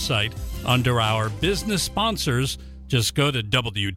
website under our business sponsors. Just go to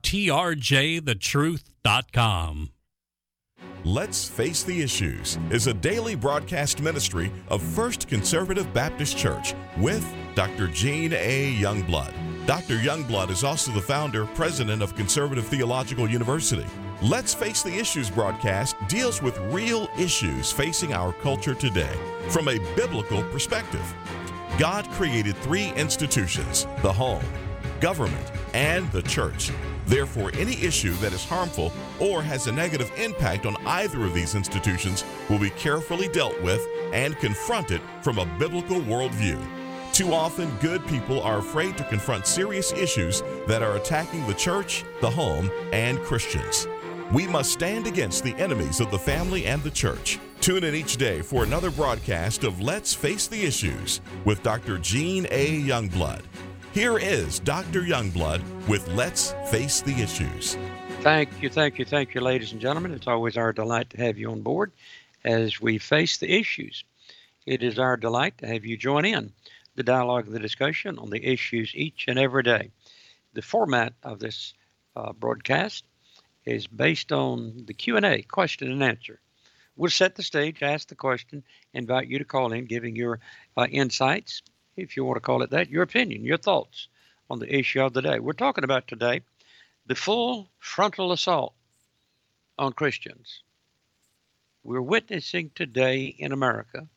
WTRJTheTruth.com. Let's Face the Issues is a daily broadcast ministry of First Conservative Baptist Church with Dr. Gene A. Youngblood. Dr. Youngblood is also the founder, president of Conservative Theological University. Let's Face the Issues broadcast deals with real issues facing our culture today from a biblical perspective. God created three institutions: the home, government, and the church. Therefore, any issue that is harmful or has a negative impact on either of these institutions will be carefully dealt with and confronted from a biblical worldview. Too often, good people are afraid to confront serious issues that are attacking the church, the home, and Christians. We must stand against the enemies of the family and the church. Tune in each day for another broadcast of Let's Face the Issues with Dr. Gene A. Youngblood. Here is Dr. Youngblood with Let's Face the Issues. Thank you, ladies and gentlemen. It's always our delight to have you on board as we face the issues. It is our delight to have you join in the dialogue, the discussion on the issues each and every day. The format of this broadcast is based on the Q&A, question and answer. We'll set the stage, ask the question, invite you to call in, giving your insights, if you want to call it that, your opinion, your thoughts on the issue of the day. We're talking about today the full frontal assault on Christians. We're witnessing today in America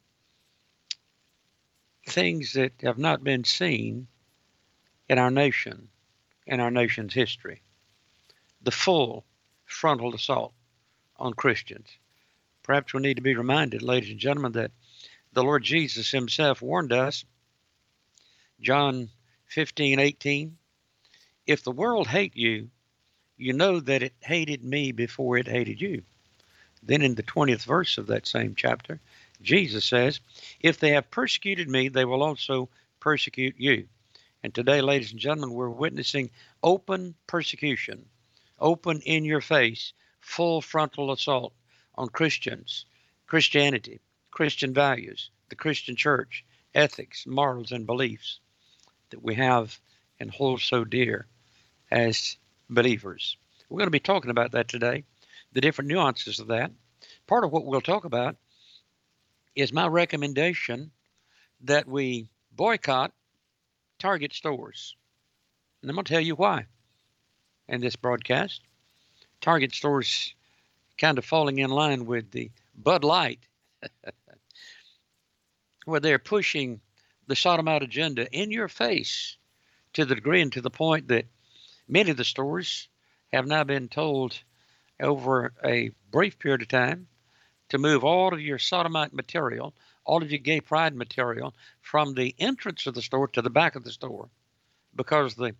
things that have not been seen in our nation, in our nation's history. The full frontal assault on Christians. Perhaps we need to be reminded, ladies and gentlemen, that the Lord Jesus himself warned us, John 15:18, if the world hate you, you know that it hated me before it hated you. Then in the 20th verse of that same chapter, Jesus says, if they have persecuted me, they will also persecute you. And today, ladies and gentlemen, we're witnessing open persecution, open in your face, full frontal assault on Christians, Christianity, Christian values, the Christian church, ethics, morals, and beliefs that we have and hold so dear as believers. We're going to be talking about that today, the different nuances of that. Part of what we'll talk about is my recommendation that we boycott Target stores. And I'm going to tell you why in this broadcast. Target stores kind of falling in line with the Bud Light, where they're pushing the sodomite agenda in your face to the degree and to the point that many of the stores have now been told over a brief period of time to move all of your sodomite material, all of your gay pride material from the entrance of the store to the back of the store because the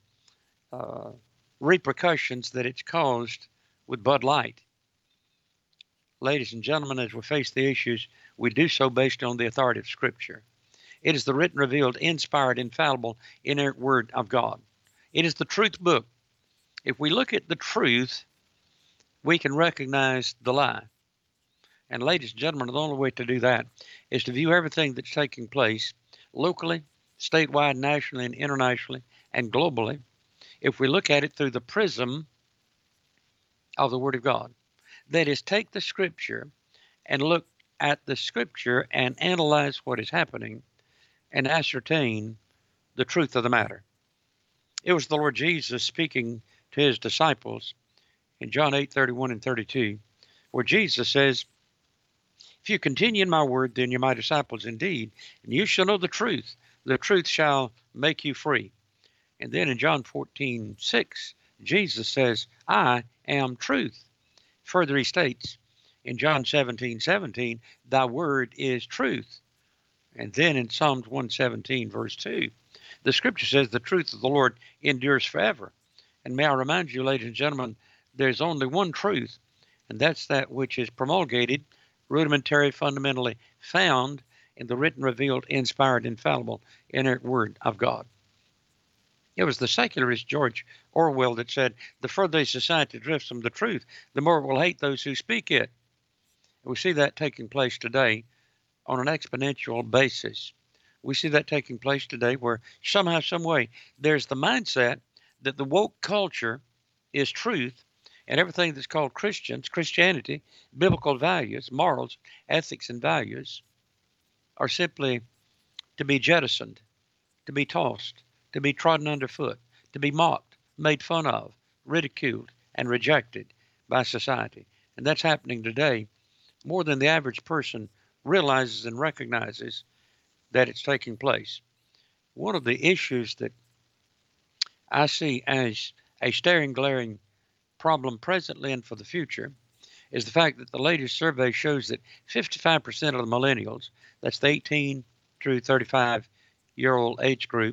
repercussions that it's caused with Bud Light. Ladies and gentlemen, as we face the issues, we do so based on the authority of Scripture. It is the written, revealed, inspired, infallible, inerrant Word of God. It is the truth book. If we look at the truth, we can recognize the lie. And ladies and gentlemen, the only way to do that is to view everything that's taking place locally, statewide, nationally, and internationally, and globally, if we look at it through the prism of the Word of God. That is, take the Scripture and look at the Scripture and analyze what is happening and ascertain the truth of the matter. It was the Lord Jesus speaking to his disciples in John 8:31 and 32, where Jesus says, if you continue in my word, then you're my disciples indeed, and you shall know the truth. The truth shall make you free. And then in John 14:6, Jesus says, I am truth. Further, he states in John 17:17, thy word is truth. And then in Psalms 117, verse 2, the Scripture says the truth of the Lord endures forever. And may I remind you, ladies and gentlemen, there's only one truth, and that's that which is promulgated, rudimentary, fundamentally found in the written, revealed, inspired, infallible, inerrant Word of God. It was the secularist George Orwell that said, the further a society drifts from the truth, the more it will hate those who speak it. And we see that taking place today on an exponential basis. We see that taking place today where somehow, some way, there's the mindset that the woke culture is truth and everything that's called Christianity, biblical values, morals, ethics, and values are simply to be jettisoned, to be tossed, to be trodden underfoot, to be mocked, made fun of, ridiculed, and rejected by society. And that's happening today more than the average person realizes and recognizes that it's taking place. One of the issues that I see as a staring, glaring problem presently and for the future is the fact that the latest survey shows that 55% of the millennials, that's the 18 through 35-year-old age group,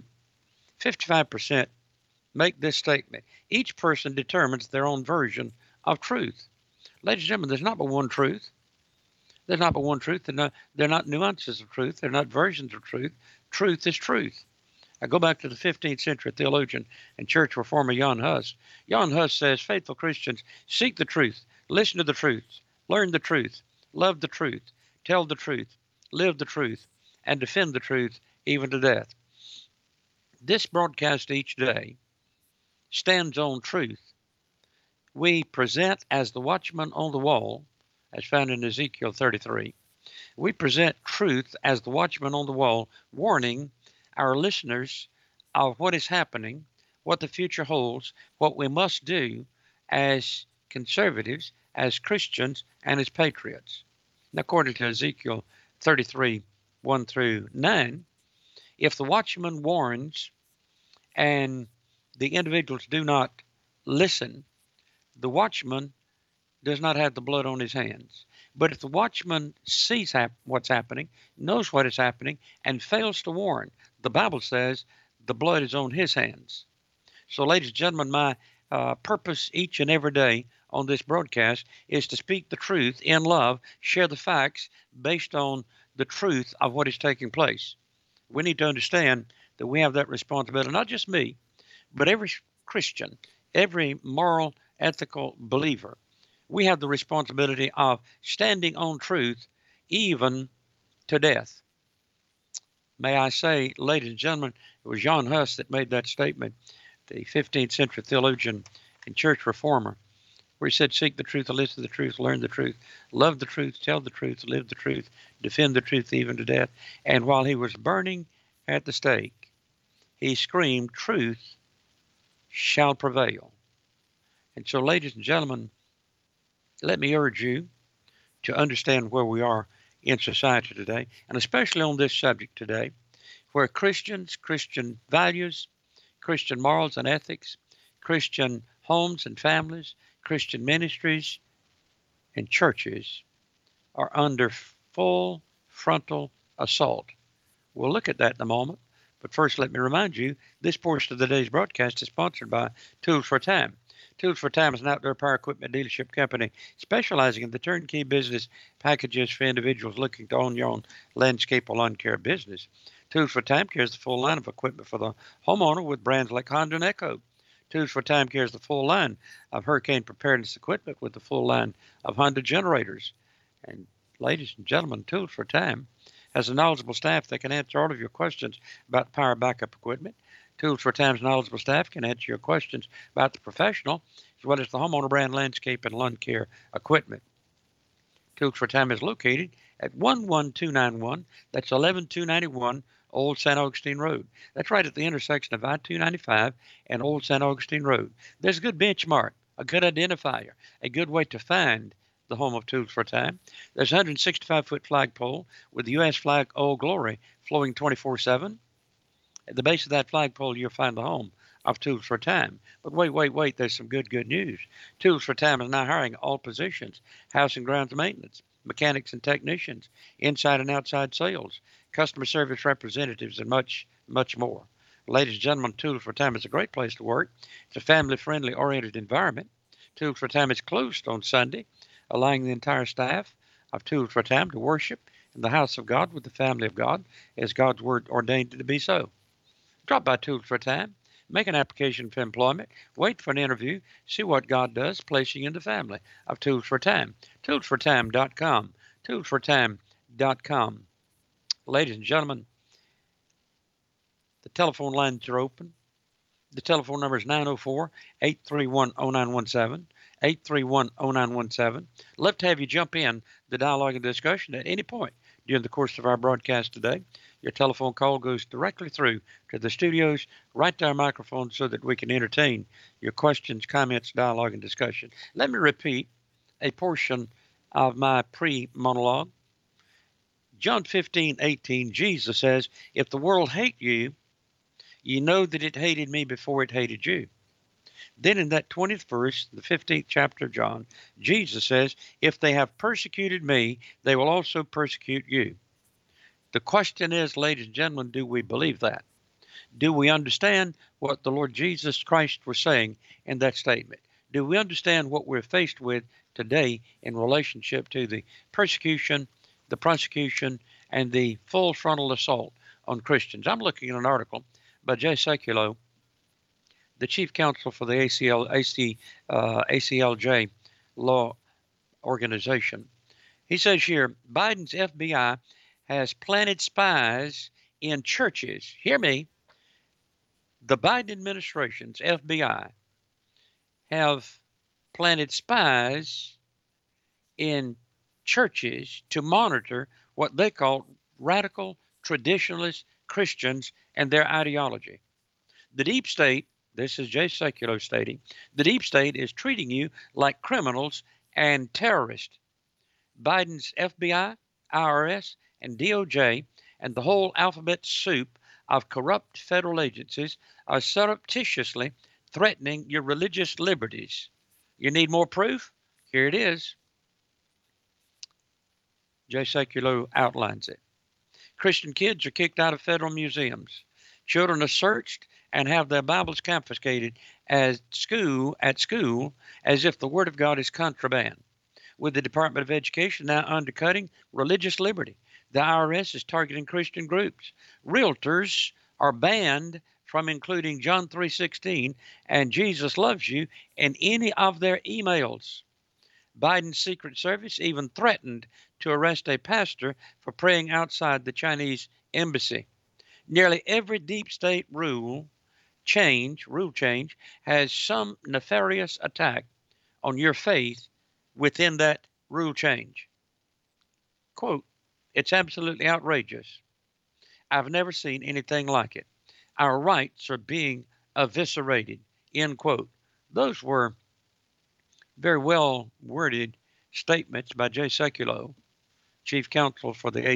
55% make this statement. Each person determines their own version of truth. Ladies and gentlemen, there's not but one truth. There's not but one truth. They're not nuances of truth. They're not versions of truth. Truth is truth. I go back to the 15th century theologian and church reformer Jan Hus. Jan Hus says, faithful Christians seek the truth, listen to the truth, learn the truth, love the truth, tell the truth, live the truth, and defend the truth even to death. This broadcast each day stands on truth. We present as the watchman on the wall, as found in Ezekiel 33. We present truth as the watchman on the wall, warning our listeners of what is happening, what the future holds, what we must do as conservatives, as Christians, and as patriots. And according to Ezekiel 33, 1 through 9, if the watchman warns and the individuals do not listen, the watchman does not have the blood on his hands. But if the watchman sees what's happening, knows what is happening, and fails to warn, the Bible says the blood is on his hands. So, ladies and gentlemen, my purpose each and every day on this broadcast is to speak the truth in love, share the facts based on the truth of what is taking place. We need to understand that we have that responsibility, not just me, but every Christian, every moral, ethical believer. We have the responsibility of standing on truth even to death. May I say, ladies and gentlemen, it was Jan Hus that made that statement, the 15th century theologian and church reformer, where he said, seek the truth, listen to the truth, learn the truth, love the truth, tell the truth, live the truth, defend the truth even to death. And while he was burning at the stake, he screamed, truth shall prevail. And so, ladies and gentlemen, let me urge you to understand where we are in society today, and especially on this subject today, where Christians, Christian values, Christian morals and ethics, Christian homes and families, Christian ministries and churches are under full frontal assault. We'll look at that in a moment, but first let me remind you, this portion of today's broadcast is sponsored by Tools for Time. Tools for Time is an outdoor power equipment dealership company specializing in the turnkey business packages for individuals looking to own your own landscape or lawn care business. Tools for Time carries the full line of equipment for the homeowner with brands like Honda and Echo. Tools for Time carries the full line of hurricane preparedness equipment with the full line of Honda generators. And ladies and gentlemen, Tools for Time has a knowledgeable staff that can answer all of your questions about the power backup equipment. Tools for Time's knowledgeable staff can answer your questions about the professional as well as the homeowner brand landscape and lawn care equipment. Tools for Time is located at 11291, that's 11291 Old St. Augustine Road. That's right at the intersection of I-295 and Old St. Augustine Road. There's a good benchmark, a good identifier, a good way to find the home of Tools for Time. There's a 165-foot flagpole with the U.S. flag, Old Glory, flowing 24/7. At the base of that flagpole, you'll find the home of Tools for Time. But wait, there's some good news. Tools for Time is now hiring all positions, house and grounds maintenance, mechanics and technicians, inside and outside sales, customer service representatives, and much more. Ladies and gentlemen, Tools for Time is a great place to work. It's a family-friendly oriented environment. Tools for Time is closed on Sunday, allowing the entire staff of Tools for Time to worship in the house of God with the family of God as God's word ordained it to be so. Drop by Tools for Time, make an application for employment, wait for an interview, see what God does, placing you in the family of Tools for Time. ToolsForTime.com. ToolsForTime.com. Ladies and gentlemen, The telephone lines are open. The telephone number is 904-831-0917, 831-0917. Love to have you jump in the dialogue and discussion at any point during the course of our broadcast today. Your telephone call goes directly through to the studios, right to our microphone, so that we can entertain your questions, comments, dialogue, and discussion. Let me repeat a portion of my pre-monologue. John 15:18, Jesus says, if the world hate you, you know that it hated me before it hated you. Then in that 20th verse, the 15th chapter of John, Jesus says, if they have persecuted me, they will also persecute you. The question is, ladies and gentlemen, do we believe that? Do we understand what the Lord Jesus Christ was saying in that statement? Do we understand what we're faced with today in relationship to the persecution, the prosecution, and the full frontal assault on Christians? I'm looking at an article by Jay Sekulow, the chief counsel for the ACLJ law organization. He says here, Biden's FBI has planted spies in churches. Hear me. The Biden administration's FBI have planted spies in churches to monitor what they call radical traditionalist Christians and their ideology. The deep state, this is Jay Sekulow stating, the deep state is treating you like criminals and terrorists. Biden's FBI, IRS, and DOJ and the whole alphabet soup of corrupt federal agencies are surreptitiously threatening your religious liberties. You need more proof? Here it is. Jay Sekulow outlines it. Christian kids are kicked out of federal museums. Children are searched and have their Bibles confiscated at school as if the Word of God is contraband. With the Department of Education now undercutting religious liberty, the IRS is targeting Christian groups. Realtors are banned from including John 3:16 and Jesus loves you in any of their emails. Biden's Secret Service even threatened to arrest a pastor for praying outside the Chinese embassy. Nearly every deep state rule change has some nefarious attack on your faith within that rule change. Quote, it's absolutely outrageous. I've never seen anything like it. Our rights are being eviscerated, end quote. Those were very well worded statements by Jay Sekulow, chief counsel for the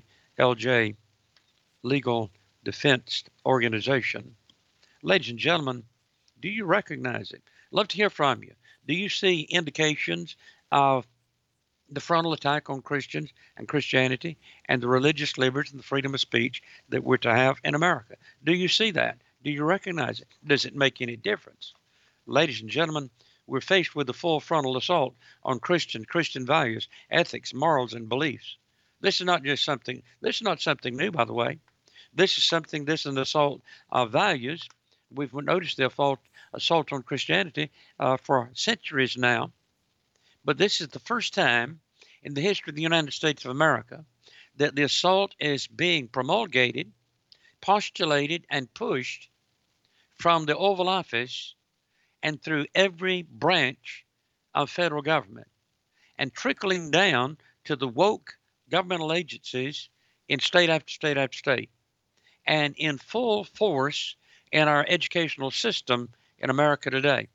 ACLJ Legal Defense Organization. Ladies and gentlemen, do you recognize it? Love to hear from you. Do you see indications of the frontal attack on Christians and Christianity and the religious liberties and the freedom of speech that we're to have in America? Do you see that? Do you recognize it? Does it make any difference? Ladies and gentlemen, we're faced with the full frontal assault on Christian values, ethics, morals, and beliefs. This is not something new, by the way. This is an assault of values. We've noticed the assault on Christianity for centuries now. But this is the first time in the history of the United States of America that the assault is being promulgated, postulated, and pushed from the Oval Office and through every branch of federal government and trickling down to the woke governmental agencies in state after state after state and in full force in our educational system in America today.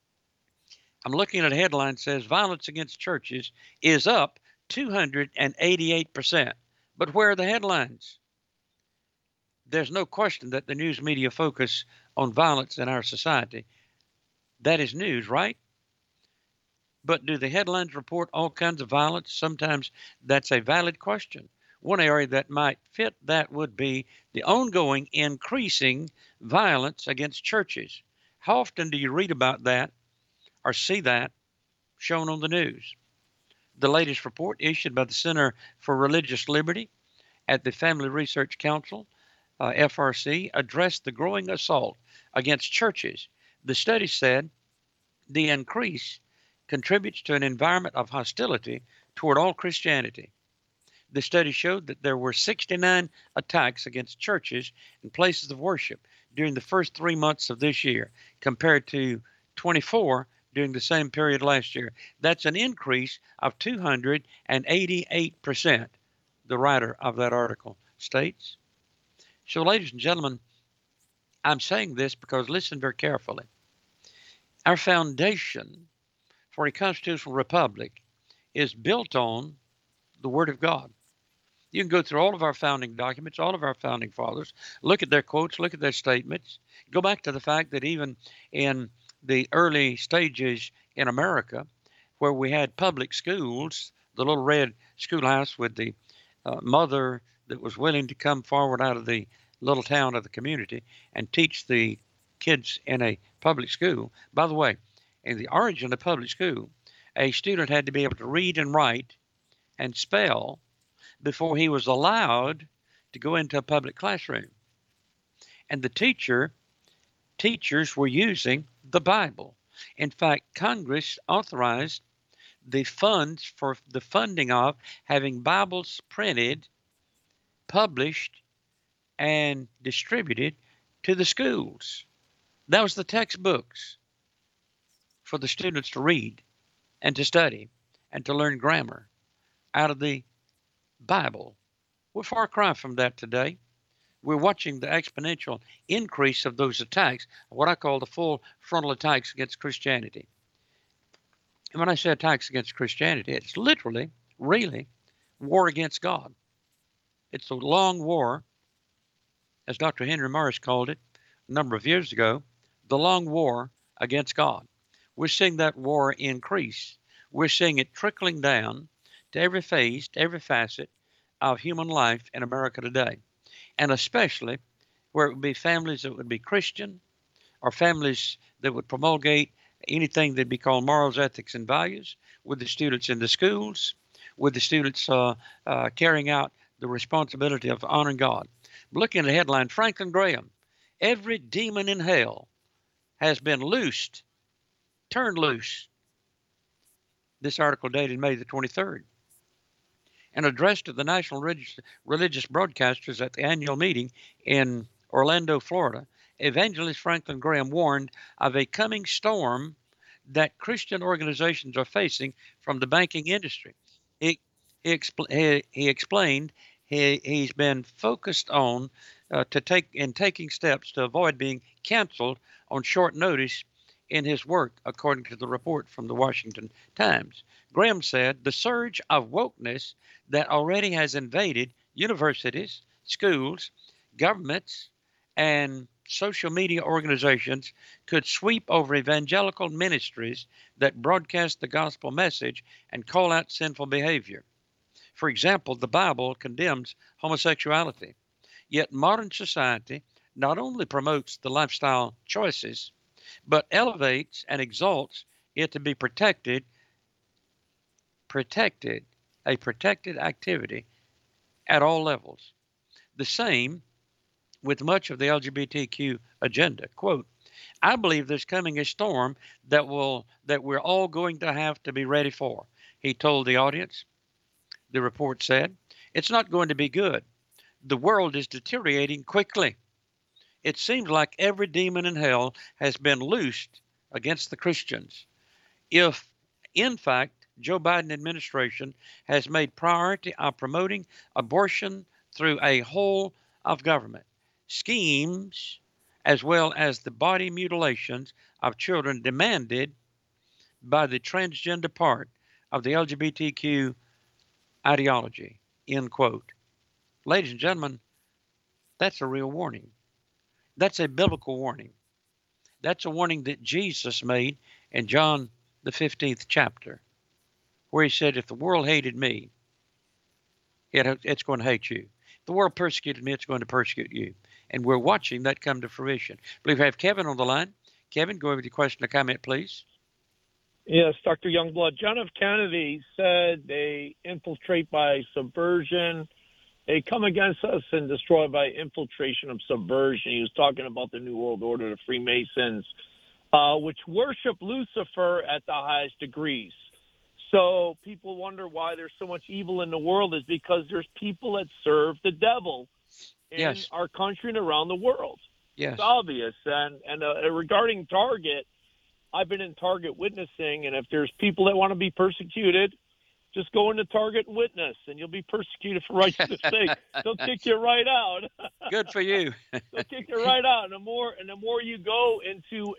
I'm looking at a headline that says violence against churches is up 288%. But where are the headlines? There's no question that the news media focus on violence in our society. That is news, right? But do the headlines report all kinds of violence? Sometimes that's a valid question. One area that might fit that would be the ongoing increasing violence against churches. How often do you read about that or see that shown on the news? The latest report issued by the Center for Religious Liberty at the Family Research Council, FRC, addressed the growing assault against churches. The study said the increase contributes to an environment of hostility toward all Christianity. The study showed that there were 69 attacks against churches and places of worship during the first 3 months of this year, compared to 24 during the same period last year. That's an increase of 288%, the writer of that article states. So, ladies and gentlemen, I'm saying this because listen very carefully. Our foundation for a constitutional republic is built on the Word of God. You can go through all of our founding documents, all of our founding fathers, look at their quotes, look at their statements, go back to the fact that even in the early stages in America, where we had public schools, the little red schoolhouse with the mother that was willing to come forward out of the little town of the community and teach the kids in a public school. By the way, in the origin of public school, a student had to be able to read and write and spell before he was allowed to go into a public classroom. And the teachers were using the Bible. In fact, Congress authorized the funds for the funding of having Bibles printed, published, and distributed to the schools. That was the textbooks for the students to read and to study and to learn grammar out of the Bible. We're far cry from that today. We're watching the exponential increase of those attacks, what I call the full frontal attacks against Christianity. And when I say attacks against Christianity, it's literally, really, war against God. It's a long war, as Dr. Henry Morris called it a number of years ago, the long war against God. We're seeing that war increase. We're seeing it trickling down to every phase, to every facet of human life in America today. And especially where it would be families that would be Christian, or families that would promulgate anything that'd be called morals, ethics, and values, with the students in the schools, with the students carrying out the responsibility of honoring God. Looking at the headline, Franklin Graham, every demon in hell has been loosed, turned loose. This article dated May the 23rd. An address to the National Religious Broadcasters at the annual meeting in Orlando, Florida, Evangelist Franklin Graham warned of a coming storm that Christian organizations are facing from the banking industry. He explained he's been focused on taking steps to avoid being canceled on short notice in his work, according to the report from the Washington Times. Graham said the surge of wokeness that already has invaded universities, schools, governments, and social media organizations could sweep over evangelical ministries that broadcast the gospel message and call out sinful behavior. For example, the Bible condemns homosexuality, yet modern society not only promotes the lifestyle choices, but elevates and exalts it to be a protected activity at all levels. The same with much of the LGBTQ agenda. Quote, I believe there's coming a storm that we're all going to have to be ready for, he told the audience. The report said, it's not going to be good. The world is deteriorating quickly. It seems like every demon in hell has been loosed against the Christians. If, in fact, Joe Biden administration has made priority of promoting abortion through a whole of government schemes, as well as the body mutilations of children demanded by the transgender part of the LGBTQ ideology, end quote. Ladies and gentlemen, that's a real warning. That's a biblical warning. That's a warning that Jesus made in John the 15th chapter, where he said, if the world hated me, it's going to hate you. If the world persecuted me, it's going to persecute you. And we're watching that come to fruition. I believe we have Kevin on the line. Kevin, go over with your question or comment, please. Yes, Dr. Youngblood. John F. Kennedy said they infiltrate by subversion. They come against us and destroy by infiltration of subversion. He was talking about the New World Order, the Freemasons, which worship Lucifer at the highest degrees. So people wonder why there's so much evil in the world is because there's people that serve the devil in our country and around the world. Yes. It's obvious. And regarding Target, I've been in Target witnessing, and if there's people that want to be persecuted, just go into Target and witness, and you'll be persecuted for righteousness' sake. They'll kick you right out. Good for you. They'll kick you right out. And the more you go into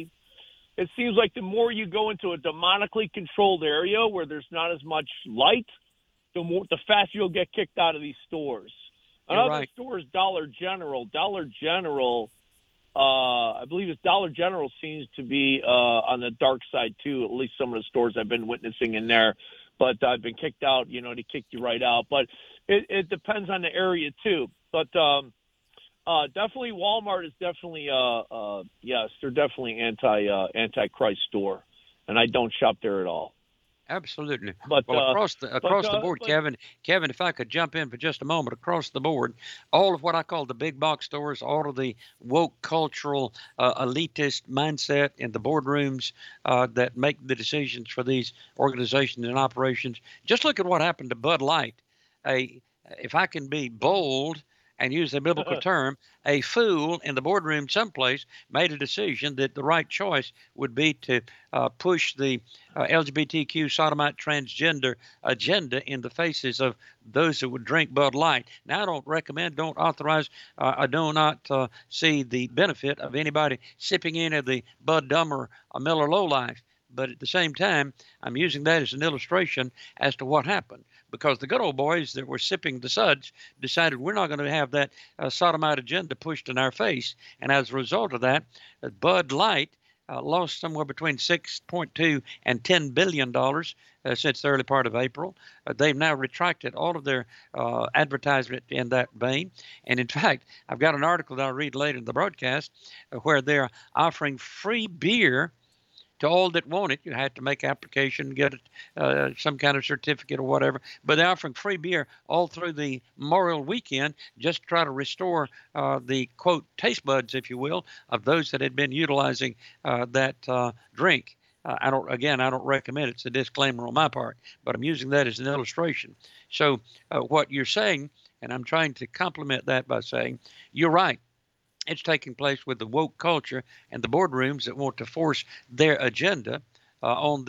it seems like the more you go into a demonically controlled area where there's not as much light, the faster you'll get kicked out of these stores. Another store is Dollar General. Dollar General, I believe it's Dollar General seems to be on the dark side too. At least some of the stores I've been witnessing in there. But I've been kicked out, to kick you right out. But it depends on the area, too. But definitely Walmart is definitely, yes, they're definitely anti-Christ store. And I don't shop there at all. Absolutely. But, across the board, Kevin, if I could jump in for just a moment, across the board, all of what I call the big box stores, all of the woke cultural elitist mindset in the boardrooms that make the decisions for these organizations and operations. Just look at what happened to Bud Light. If I can be bold and use a biblical term, a fool in the boardroom someplace made a decision that the right choice would be to push the LGBTQ sodomite transgender agenda in the faces of those who would drink Bud Light. Now, I don't recommend, don't authorize, I do not see the benefit of anybody sipping any of the Bud Dumb or Miller Low Life. But at the same time, I'm using that as an illustration as to what happened. Because the good old boys that were sipping the suds decided we're not going to have that sodomite agenda pushed in our face. And as a result of that, Bud Light lost somewhere between $6.2 and $10 billion since the early part of April. They've now retracted all of their advertisement in that vein. And in fact, I've got an article that I'll read later in the broadcast where they're offering free beer to all that want it. You had to make application, get some kind of certificate or whatever. But they're offering free beer all through the Memorial Weekend just to try to restore the, quote, taste buds, if you will, of those that had been utilizing that drink. I don't recommend it. It's a disclaimer on my part, but I'm using that as an illustration. So what you're saying, and I'm trying to complement that by saying, you're right. It's taking place with the woke culture and the boardrooms that want to force their agenda onto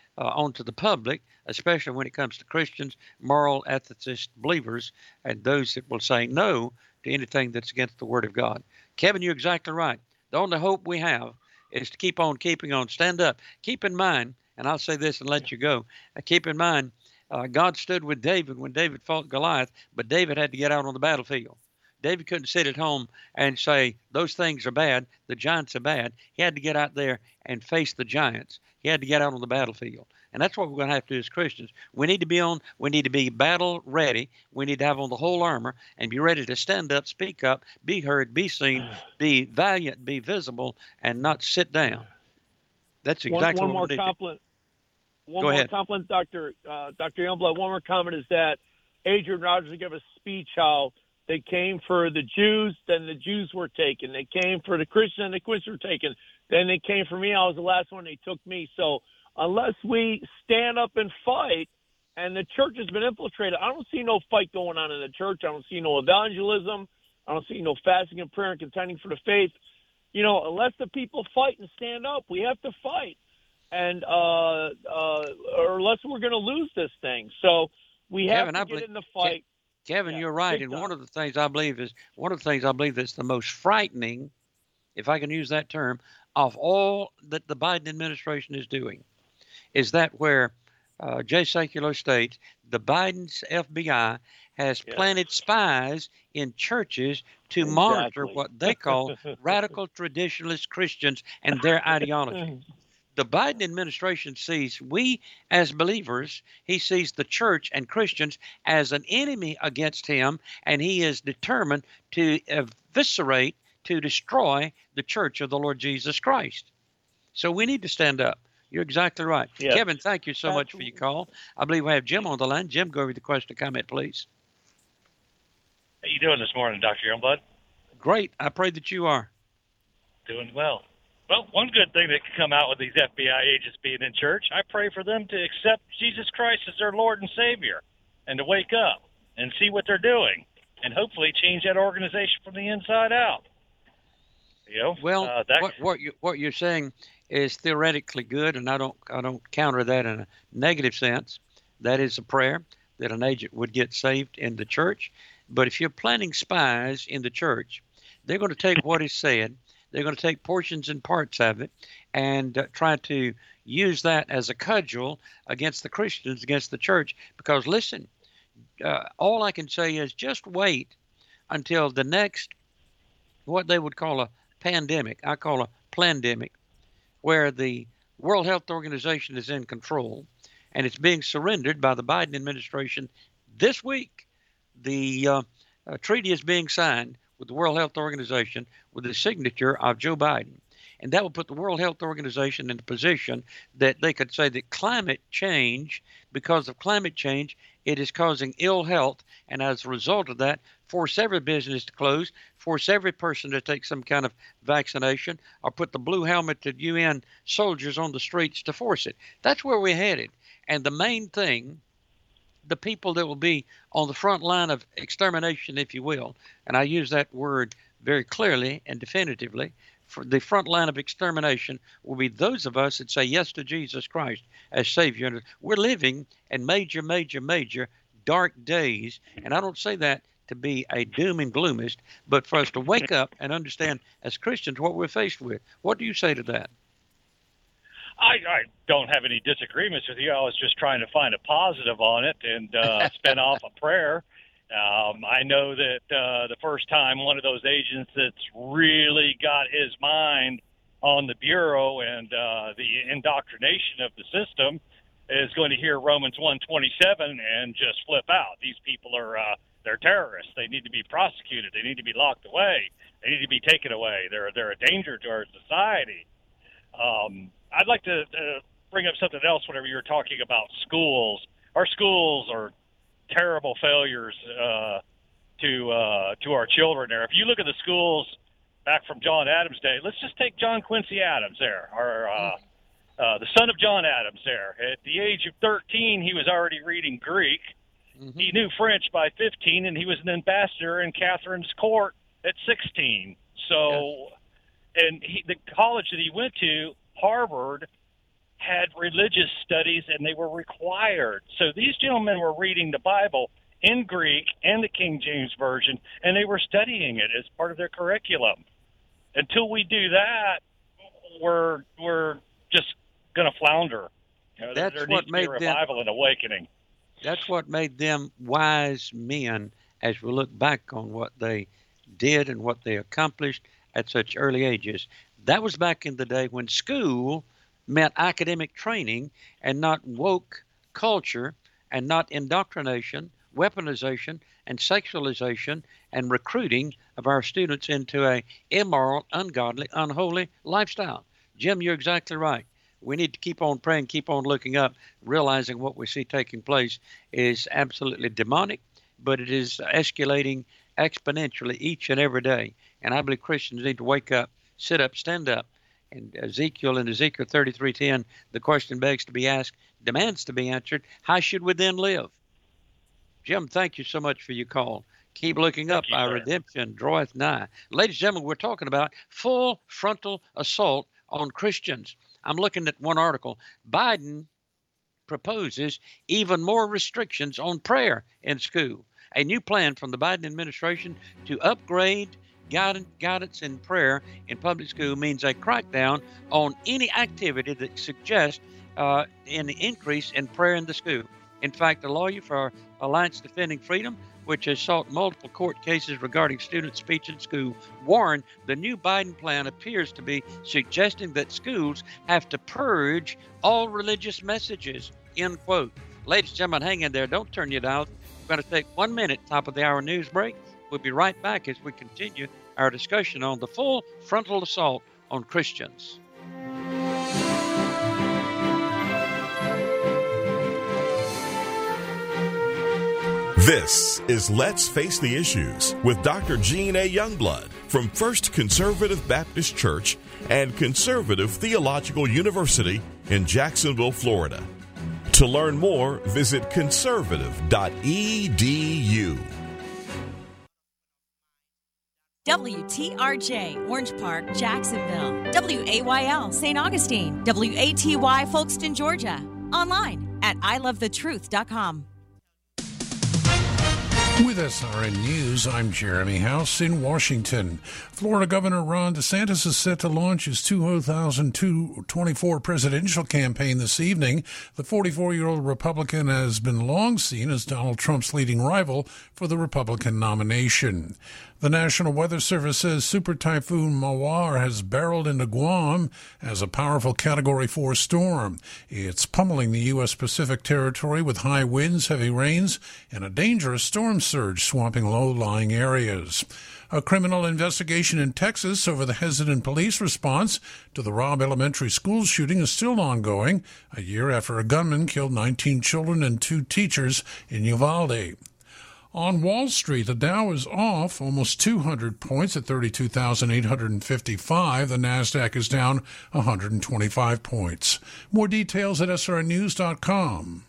the public, especially when it comes to Christians, moral, ethicist believers, and those that will say no to anything that's against the Word of God. Kevin, you're exactly right. The only hope we have is to keep on keeping on. Stand up. Keep in mind, and I'll say this and let you go. Keep in mind, God stood with David when David fought Goliath, but David had to get out on the battlefield. David couldn't sit at home and say, those things are bad, the giants are bad. He had to get out there and face the giants. He had to get out on the battlefield. And that's what we're going to have to do as Christians. We need to be battle ready. We need to have on the whole armor and be ready to stand up, speak up, be heard, be seen, be valiant, be visible, and not sit down. That's exactly one what we need to do. One more compliment, Dr. Youngblood. One more comment is that Adrian Rogers gave a speech how they came for the Jews, then the Jews were taken. They came for the Christians, and the Christians were taken. Then they came for me. I was the last one. They took me. So unless we stand up and fight, and the church has been infiltrated, I don't see no fight going on in the church. I don't see no evangelism. I don't see no fasting and prayer and contending for the faith. Unless the people fight and stand up, we have to fight. And or unless we're going to lose this thing. So we have to get in the fight. Kevin, you're right. And one of the things I believe that's the most frightening, if I can use that term, of all that the Biden administration is doing, is that where Jay Sekulow states the Biden's FBI has planted spies in churches to monitor what they call radical traditionalist Christians and their ideology. The Biden administration sees we as believers, he sees the church and Christians as an enemy against him, and he is determined to eviscerate, to destroy the church of the Lord Jesus Christ. So we need to stand up. You're exactly right. Yes. Kevin, thank you so much for your call. I believe we have Jim on the line. Jim, go over the question or comment, please. How you doing this morning, Dr. Youngblood? Great. I pray that you are. Doing well. Well, one good thing that could come out with these FBI agents being in church, I pray for them to accept Jesus Christ as their Lord and Savior and to wake up and see what they're doing and hopefully change that organization from the inside out. Well, what you're saying is theoretically good, and I don't counter that in a negative sense. That is a prayer that an agent would get saved in the church. But if you're planting spies in the church, they're going to take what is said. They're going to take portions and parts of it and try to use that as a cudgel against the Christians, against the church. Because listen, all I can say is just wait until the next, what they would call a pandemic, I call a plandemic, where the World Health Organization is in control and it's being surrendered by the Biden administration this week. The treaty is being signed with the World Health Organization with the signature of Joe Biden. And that will put the World Health Organization in a position that they could say that climate change, because of climate change, it is causing ill health. And as a result of that, force every business to close, force every person to take some kind of vaccination, or put the blue helmeted UN soldiers on the streets to force it. That's where we're headed. And the main thing, the people that will be on the front line of extermination, if you will, and I use that word very clearly and definitively, for the front line of extermination will be those of us that say yes to Jesus Christ as Savior. We're living in major, major, major dark days, and I don't say that to be a doom and gloomist, but for us to wake up and understand as Christians what we're faced with. What do you say to that? I don't have any disagreements with you. I was just trying to find a positive on it and spin off a prayer. I know that the first time one of those agents that's really got his mind on the Bureau and the indoctrination of the system is going to hear Romans 1:27 and just flip out. These people are they're terrorists. They need to be prosecuted. They need to be locked away. They need to be taken away. They're a danger to our society. I'd like to bring up something else whenever you were talking about schools. Our schools are terrible failures to our children there. If you look at the schools back from John Adams' day, let's just take John Quincy Adams there, the son of John Adams there. At the age of 13, he was already reading Greek. Mm-hmm. He knew French by 15, and he was an ambassador in Catherine's court at 16. So, and the college that he went to, Harvard, had religious studies, and they were required. So these gentlemen were reading the Bible in Greek and the King James Version, and they were studying it as part of their curriculum. Until we do that, we're just going to flounder. There needs to be a revival and awakening. That's what made them wise men as we look back on what they did and what they accomplished at such early ages. That was back in the day when school meant academic training and not woke culture and not indoctrination, weaponization, and sexualization and recruiting of our students into a immoral, ungodly, unholy lifestyle. Jim, you're exactly right. We need to keep on praying, keep on looking up, realizing what we see taking place is absolutely demonic, but it is escalating exponentially each and every day. And I believe Christians need to wake up, sit up, stand up. And Ezekiel 33:10, the question begs to be asked, demands to be answered. How should we then live? Jim, thank you so much for your call. Keep looking up. Our redemption draweth nigh. Ladies and gentlemen, we're talking about full frontal assault on Christians. I'm looking at one article. Biden proposes even more restrictions on prayer in school. A new plan from the Biden administration to upgrade guidance in prayer in public school means a crackdown on any activity that suggests an increase in prayer in the school. In fact, a lawyer for Alliance Defending Freedom, which has sought multiple court cases regarding student speech in school, warned the new Biden plan appears to be suggesting that schools have to purge all religious messages, end quote. Ladies and gentlemen, hang in there. Don't turn your dial. We're going to take 1 minute, top of the hour news break. We'll be right back as we continue our discussion on the full frontal assault on Christians. This is Let's Face the Issues with Dr. Gene A. Youngblood from First Conservative Baptist Church and Conservative Theological University in Jacksonville, Florida. To learn more, visit conservative.edu. WTRJ, Orange Park, Jacksonville. WAYL, St. Augustine. WATY, Folkston, Georgia. Online at ilovethetruth.com. With SRN News, I'm Jeremy House in Washington. Florida Governor Ron DeSantis is set to launch his 2024 presidential campaign this evening. The 44-year-old Republican has been long seen as Donald Trump's leading rival for the Republican nomination. The National Weather Service says Super Typhoon Mawar has barreled into Guam as a powerful Category 4 storm. It's pummeling the U.S. Pacific Territory with high winds, heavy rains, and a dangerous storm surge swamping low-lying areas. A criminal investigation in Texas over the hesitant police response to the Robb Elementary School shooting is still ongoing, a year after a gunman killed 19 children and 2 teachers in Uvalde. On Wall Street, the Dow is off almost 200 points at 32,855. The Nasdaq is down 125 points. More details at srnews.com.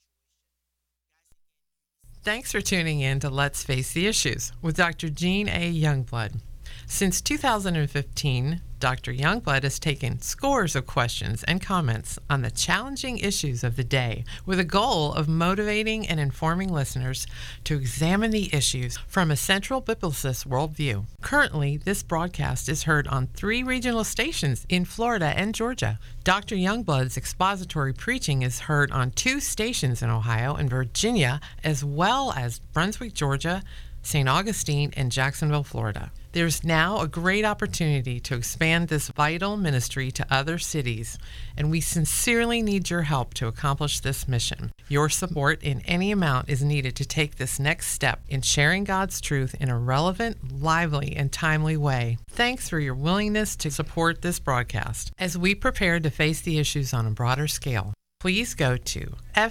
Thanks for tuning in to Let's Face the Issues with Dr. Gene A. Youngblood. Since 2015, Dr. Youngblood has taken scores of questions and comments on the challenging issues of the day with a goal of motivating and informing listeners to examine the issues from a central biblicist worldview. Currently, this broadcast is heard on 3 regional stations in Florida and Georgia. Dr. Youngblood's expository preaching is heard on 2 stations in Ohio and Virginia, as well as Brunswick, Georgia, St. Augustine, and Jacksonville, Florida. There's now a great opportunity to expand this vital ministry to other cities, and we sincerely need your help to accomplish this mission. Your support in any amount is needed to take this next step in sharing God's truth in a relevant, lively, and timely way. Thanks for your willingness to support this broadcast as we prepare to face the issues on a broader scale. Please go to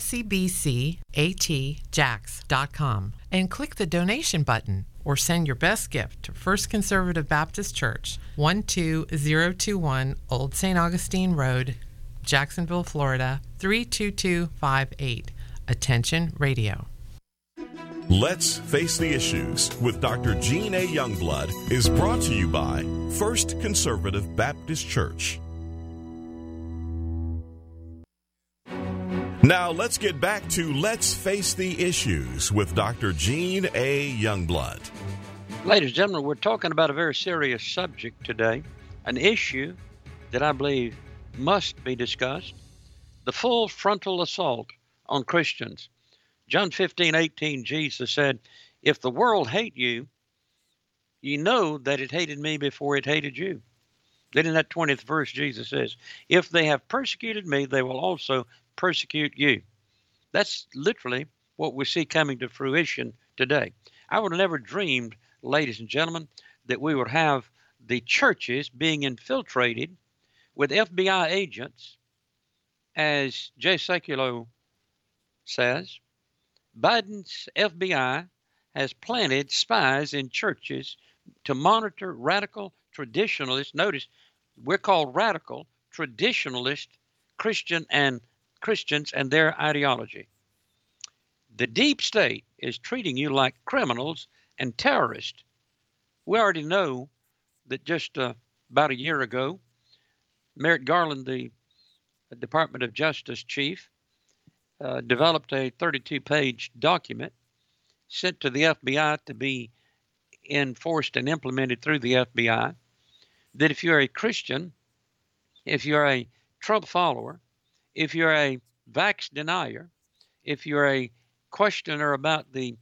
fcbcatjax.com and click the donation button or send your best gift to First Conservative Baptist Church, 12021 Old St. Augustine Road, Jacksonville, Florida, 32258. Attention Radio. Let's Face the Issues with Dr. Gene A. Youngblood is brought to you by First Conservative Baptist Church. Now let's get back to Let's Face the Issues with Dr. Gene A. Youngblood. Ladies and gentlemen, we're talking about a very serious subject today, an issue that I believe must be discussed, the full frontal assault on Christians. John 15:18, Jesus said, if the world hate you, you know that it hated me before it hated you. Then in that 20th verse, Jesus says, if they have persecuted me, they will also persecute you. That's literally what we see coming to fruition today. I would have never dreamed, ladies and gentlemen, that we would have the churches being infiltrated with FBI agents, as Jay Sekulow says. Biden's FBI has planted spies in churches to monitor radical traditionalists. Notice, we're called radical traditionalist Christians and their ideology. The deep state is treating you like criminals and terrorists. We already know that just about a year ago, Merrick Garland, the Department of Justice chief, developed a 32-page document sent to the FBI to be enforced and implemented through the FBI, that if you're a Christian, if you're a Trump follower, if you're a vax denier, if you're a questioner about the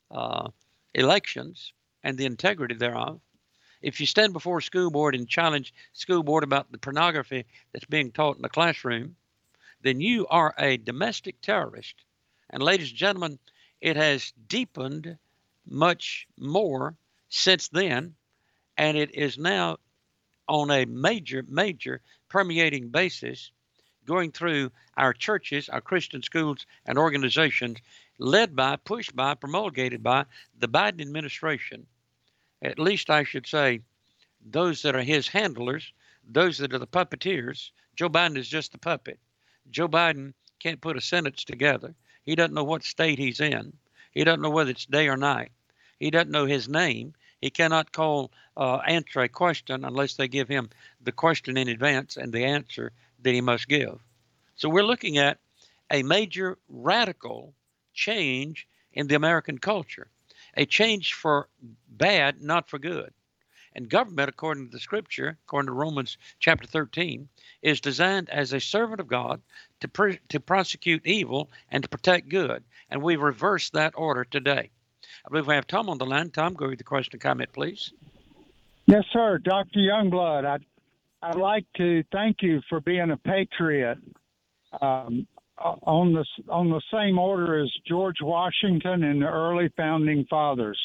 elections and the integrity thereof, if you stand before a school board and challenge school board about the pornography that's being taught in the classroom, then you are a domestic terrorist. And ladies and gentlemen, it has deepened much more since then, and it is now on a major permeating basis going through our churches, our Christian schools and organizations, led by, pushed by, promulgated by the Biden administration. At least I should say those that are his handlers, those that are the puppeteers. Joe Biden is just the puppet. Joe Biden can't put a sentence together. He doesn't know what state he's in. He doesn't know whether it's day or night. He doesn't know his name. He cannot answer a question unless they give him the question in advance and the answer that he must give. So we're looking at a major radical change in the American culture, a change for bad, not for good. And government, according to the scripture, according to Romans chapter 13, is designed as a servant of God to prosecute evil and to protect good. And we've reversed that order today. I believe we have Tom on the line. Tom, go with the question and comment, please. Yes, sir. Dr. Youngblood, I'd like to thank you for being a patriot on the same order as George Washington and the early founding fathers.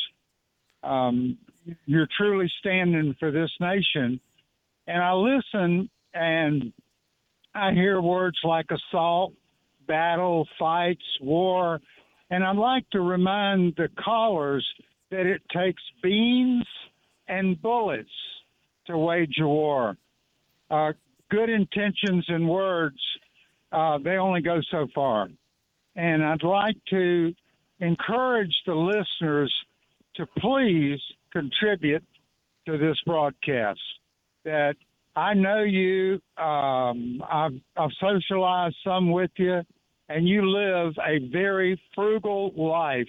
You're truly standing for this nation. And I listen and I hear words like assault, battle, fights, war. And I'd like to remind the callers that it takes beans and bullets to wage a war. Good intentions and words, they only go so far. And I'd like to encourage the listeners to please contribute to this broadcast. That I know you, I've socialized some with you, and you live a very frugal life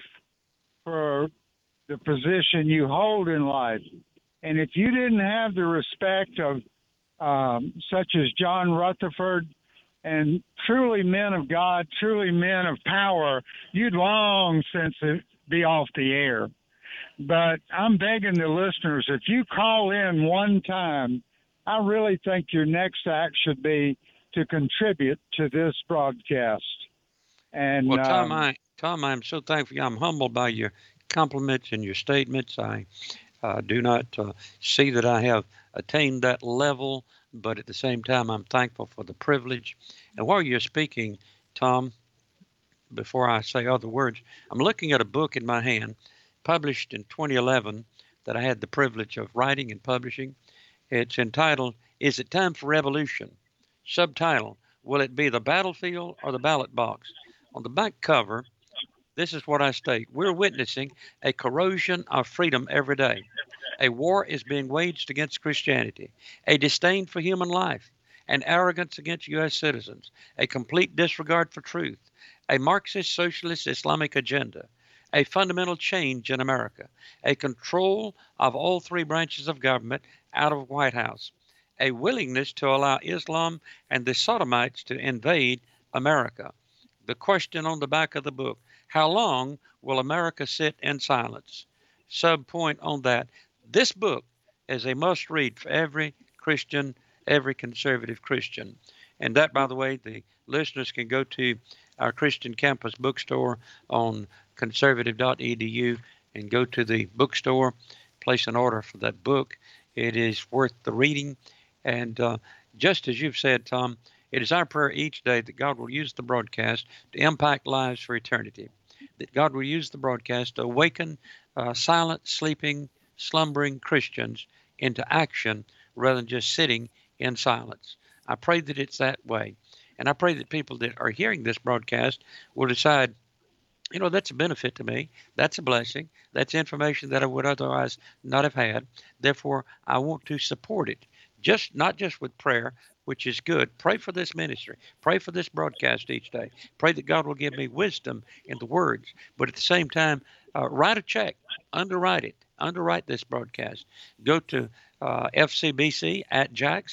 for the position you hold in life. And if you didn't have the respect of such as John Rutherford and truly men of God, truly men of power, you'd long since be off the air. But I'm begging the listeners, if you call in one time, I really think your next act should be to contribute to this broadcast. And well, Tom, I'm so thankful. I'm humbled by your compliments and your statements. I do not see that I have attained that level, but at the same time, I'm thankful for the privilege. And while you're speaking, Tom, before I say other words, I'm looking at a book in my hand, published in 2011, that I had the privilege of writing and publishing. It's entitled, Is It Time for Revolution? Subtitle, Will It Be the Battlefield or the Ballot Box? On the back cover, this is what I state. We're witnessing a corrosion of freedom every day. A war is being waged against Christianity, a disdain for human life, an arrogance against U.S. citizens, a complete disregard for truth, a Marxist, socialist, Islamic agenda, a fundamental change in America, a control of all three branches of government out of White House, a willingness to allow Islam and the Sodomites to invade America. The question on the back of the book, how long will America sit in silence? Subpoint on that. This book is a must-read for every Christian, every conservative Christian. And that, by the way, the listeners can go to our Christian Campus bookstore on conservative.edu and go to the bookstore, place an order for that book. It is worth the reading. And just as you've said, Tom, it is our prayer each day that God will use the broadcast to impact lives for eternity, that God will use the broadcast to awaken silent, sleeping, slumbering Christians into action rather than just sitting in silence. I pray that it's that way. And I pray that people that are hearing this broadcast will decide, that's a benefit to me. That's a blessing. That's information that I would otherwise not have had. Therefore, I want to support it, not just with prayer, which is good. Pray for this ministry. Pray for this broadcast each day. Pray that God will give me wisdom in the words. But at the same time, write a check, underwrite this broadcast. Go to FCBC at Jax,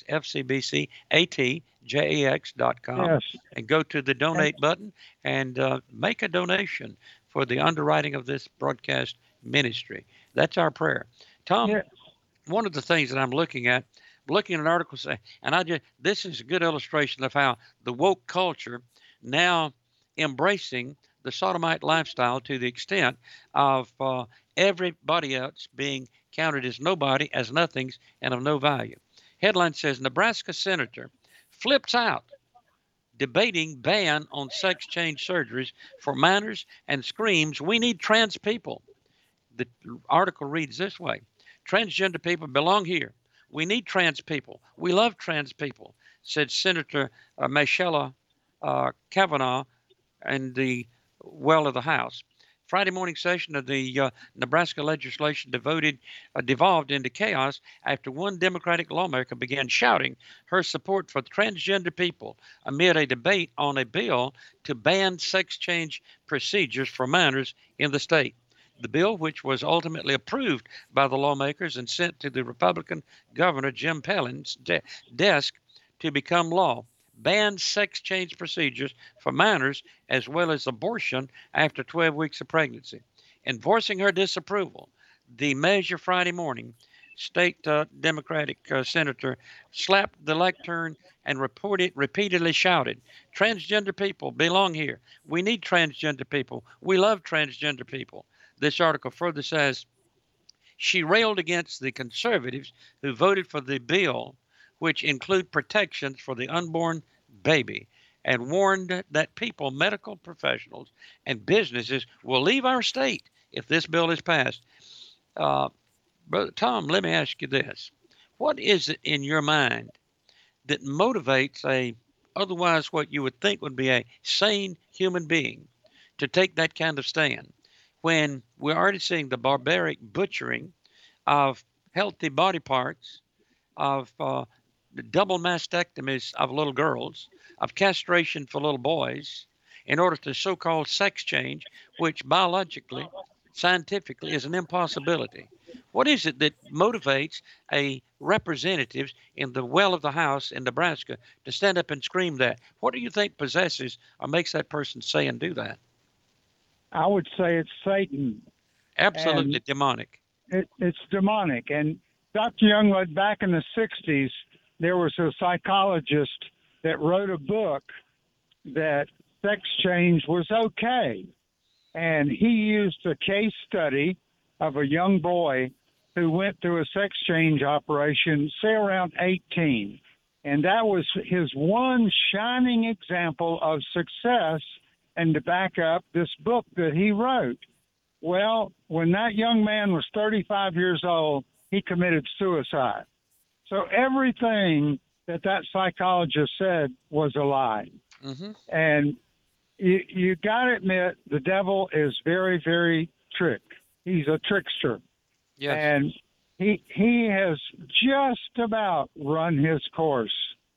FCBCATJAX.com, yes, and go to the donate button and make a donation for the underwriting of this broadcast ministry. That's our prayer. Tom, yes. One of the things that I'm looking at an article say, and this is a good illustration of how the woke culture now embracing the sodomite lifestyle to the extent of everybody else being counted as nobody, as nothings, and of no value. Headline says, Nebraska senator flips out debating ban on sex change surgeries for minors and screams, "We need trans people." The article reads this way: "Transgender people belong here. We need trans people. We love trans people," said Senator Michelle Kavanaugh in the well of the House. Friday morning session of the Nebraska legislation devolved into chaos after one Democratic lawmaker began shouting her support for transgender people amid a debate on a bill to ban sex change procedures for minors in the state. The bill, which was ultimately approved by the lawmakers and sent to the Republican Governor Jim Pellin's desk to become law, banned sex change procedures for minors as well as abortion after 12 weeks of pregnancy. Enforcing her disapproval, the measure Friday morning, state Democratic senator slapped the lectern and repeatedly shouted, "Transgender people belong here. We need transgender people. We love transgender people." This article further says she railed against the conservatives who voted for the bill, which include protections for the unborn baby, and warned that people, medical professionals, and businesses will leave our state if this bill is passed. Brother Tom, let me ask you this. What is it in your mind that motivates otherwise what you would think would be a sane human being to take that kind of stand when we're already seeing the barbaric butchering of healthy body parts, of double mastectomies of little girls, of castration for little boys, in order to so-called sex change, which biologically, scientifically is an impossibility? What is it that motivates a representative in the well of the House in Nebraska to stand up and scream that? What do you think possesses or makes that person say and do that? I would say it's Satan. Absolutely demonic. It's demonic. And Dr. Youngblood, back in the 60s, there was a psychologist that wrote a book that sex change was okay. And he used a case study of a young boy who went through a sex change operation, say around 18. And that was his one shining example of success, and to back up this book that he wrote. Well, when that young man was 35 years old, he committed suicide. So everything that psychologist said was a lie. Mm-hmm. And you got to admit, the devil is very, very tricked. He's a trickster. Yes. And he has just about run his course.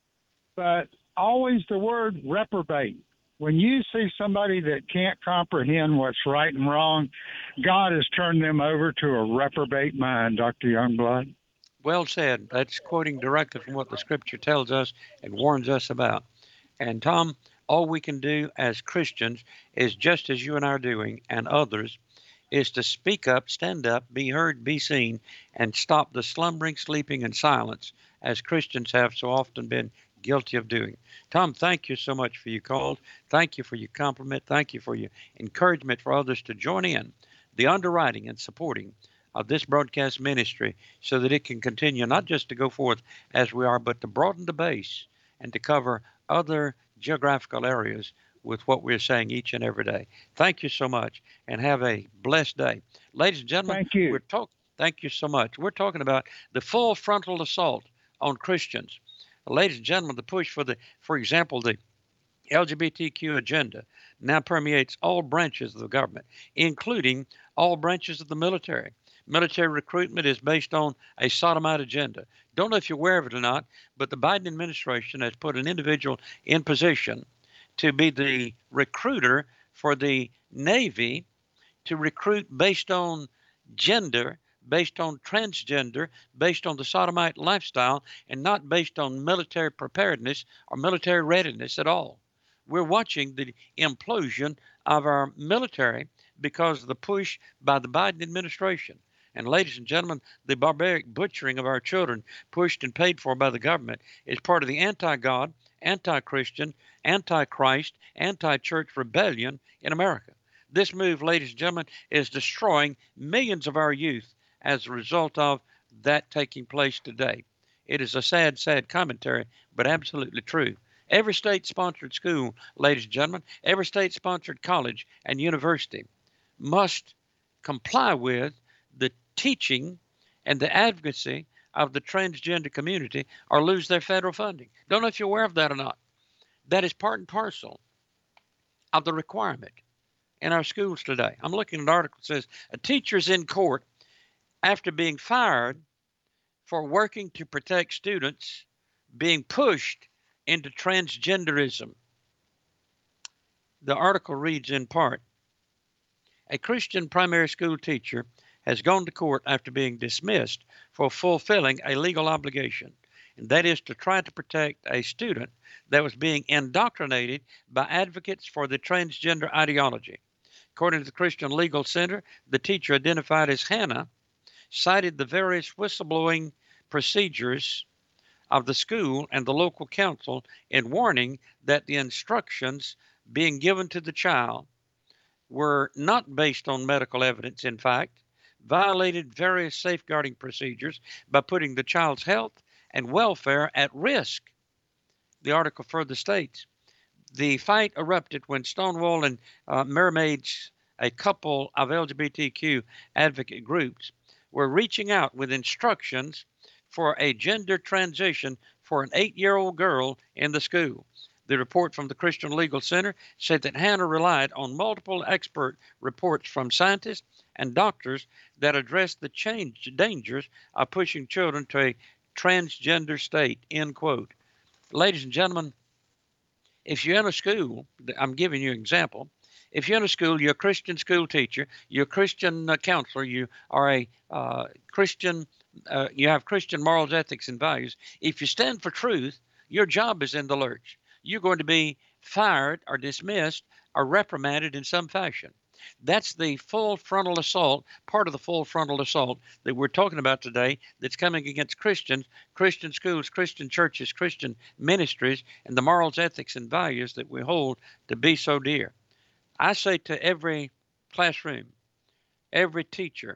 But always the word reprobate. When you see somebody that can't comprehend what's right and wrong, God has turned them over to a reprobate mind, Dr. Youngblood. Well said. That's quoting directly from what the Scripture tells us and warns us about. And Tom, all we can do as Christians is just as you and I are doing, and others, is to speak up, stand up, be heard, be seen, and stop the slumbering, sleeping, and silence as Christians have so often been guilty of doing. Tom, thank you so much for your call. Thank you for your compliment. Thank you for your encouragement for others to join in the underwriting and supporting of this broadcast ministry so that it can continue not just to go forth as we are, but to broaden the base and to cover other geographical areas with what we're saying each and every day. Thank you so much, and have a blessed day. Ladies and gentlemen, thank you. Thank you so much. We're talking about the full frontal assault on Christians. Ladies and gentlemen, the push for example, the LGBTQ agenda now permeates all branches of the government, including all branches of the military. Military recruitment is based on a sodomite agenda. Don't know if you're aware of it or not, but the Biden administration has put an individual in position to be the recruiter for the Navy to recruit based on gender, based on transgender, based on the sodomite lifestyle, and not based on military preparedness or military readiness at all. We're watching the implosion of our military because of the push by the Biden administration. And ladies and gentlemen, the barbaric butchering of our children, pushed and paid for by the government, is part of the anti-God, anti-Christian, anti-Christ, anti-church rebellion in America. This move, ladies and gentlemen, is destroying millions of our youth as a result of that taking place today. It is a sad, sad commentary, but absolutely true. Every state-sponsored school, ladies and gentlemen, every state-sponsored college and university must comply with the teaching and the advocacy of the transgender community or lose their federal funding. Don't know if you're aware of that or not. That is part and parcel of the requirement in our schools today. I'm looking at an article that says a teacher's in court after being fired for working to protect students being pushed into transgenderism. The article reads in part, a Christian primary school teacher has gone to court after being dismissed for fulfilling a legal obligation, and that is to try to protect a student that was being indoctrinated by advocates for the transgender ideology. According to the Christian Legal Center, the teacher, identified as Hannah, cited the various whistleblowing procedures of the school and the local council in warning that the instructions being given to the child were not based on medical evidence, in fact, violated various safeguarding procedures by putting the child's health and welfare at risk. The article further states, the fight erupted when Stonewall and Mermaids, a couple of LGBTQ advocate groups, were reaching out with instructions for a gender transition for an 8-year-old girl in the school. The report from the Christian Legal Center said that Hannah relied on multiple expert reports from scientists and doctors that addressed the dangers of pushing children to a transgender state, end quote. Ladies and gentlemen, if you're in a school, I'm giving you an example. If you're in a school, you're a Christian school teacher, you're a Christian counselor, you are a Christian, you have Christian morals, ethics, and values. If you stand for truth, your job is in the lurch. You're going to be fired or dismissed or reprimanded in some fashion. That's the full frontal assault, part of the full frontal assault that we're talking about today that's coming against Christians, Christian schools, Christian churches, Christian ministries, and the morals, ethics, and values that we hold to be so dear. I say to every classroom, every teacher,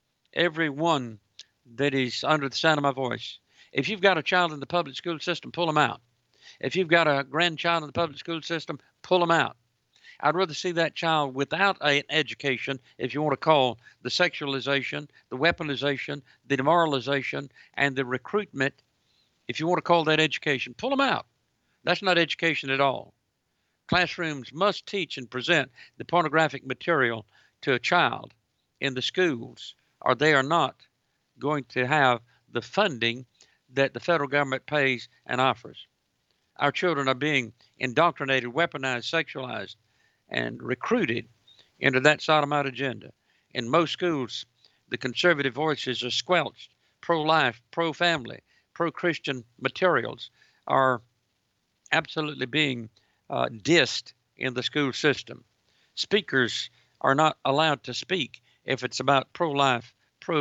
everyone that is under the sound of my voice, if you've got a child in the public school system, pull them out. If you've got a grandchild in the public school system, pull them out. I'd rather see that child without an education, if you want to call the sexualization, the weaponization, the demoralization, and the recruitment, if you want to call that education, pull them out. That's not education at all. Classrooms must teach and present the pornographic material to a child in the schools, or they are not going to have the funding that the federal government pays and offers. Our children are being indoctrinated, weaponized, sexualized, and recruited into that sodomite agenda. In most schools, the conservative voices are squelched. Pro-life, pro-family, pro-Christian materials are absolutely being dissed in the school system. Speakers are not allowed to speak if it's about pro-life,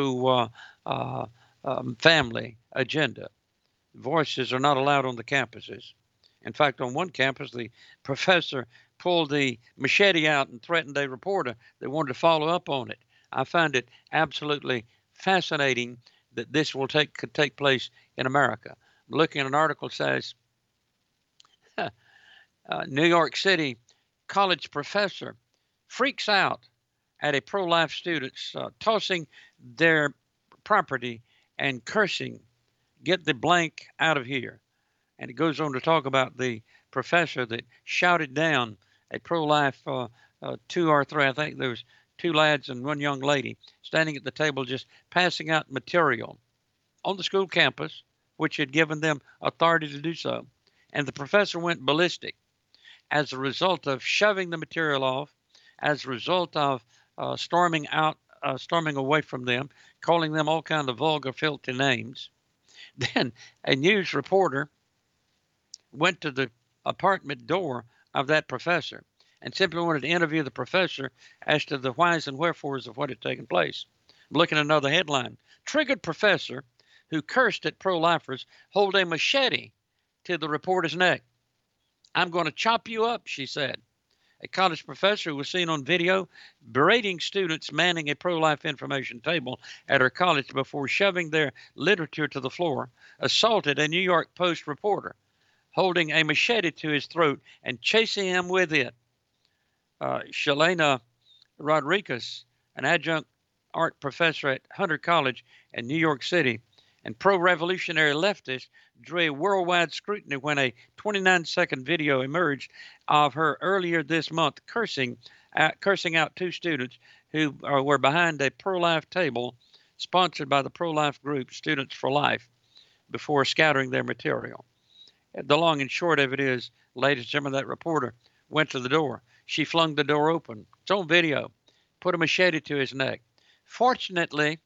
pro-family agenda. Voices are not allowed on the campuses. In fact, on one campus, the professor pulled the machete out and threatened a reporter that wanted to follow up on it. I find it absolutely fascinating that this could take place in America. I'm looking at an article that says, New York City college professor freaks out at a pro-life students tossing their property and cursing, "Get the blank out of here." And it goes on to talk about the professor that shouted down a pro-life 2 or 3, I think there was 2 lads and 1 young lady standing at the table just passing out material on the school campus, which had given them authority to do so. And the professor went ballistic as a result of shoving the material off, as a result of storming away from them, calling them all kinds of vulgar, filthy names. Then a news reporter went to the apartment door of that professor and simply wanted to interview the professor as to the whys and wherefores of what had taken place. I'm looking at another headline. Triggered professor who cursed at pro-lifers hold a machete to the reporter's neck. "I'm going to chop you up," she said. A college professor who was seen on video berating students manning a pro-life information table at her college before shoving their literature to the floor assaulted a New York Post reporter. holding a machete to his throat and chasing him with it. Shalana Rodriguez, an adjunct art professor at Hunter College in New York City and pro-revolutionary leftist, drew a worldwide scrutiny when a 29-second video emerged of her earlier this month cursing out two students who were behind a pro-life table sponsored by the pro-life group Students for Life before scattering their material. The long and short of it is, ladies and gentlemen, that reporter went to the door. She flung the door open. It's on video. Put a machete to his neck. Fortunately,